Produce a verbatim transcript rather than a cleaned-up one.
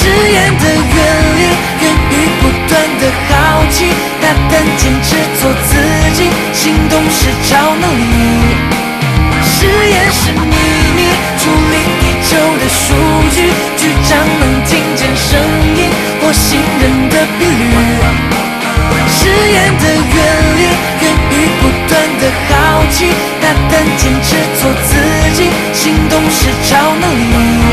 实验的原理源于不断的好奇，大胆坚持做自己，行动是超能力。实验是秘密，处理地球的数据，局长能听见声音或信任的频率。实验的原理源于不断的好奇，大胆坚持做自己，行动是超能力。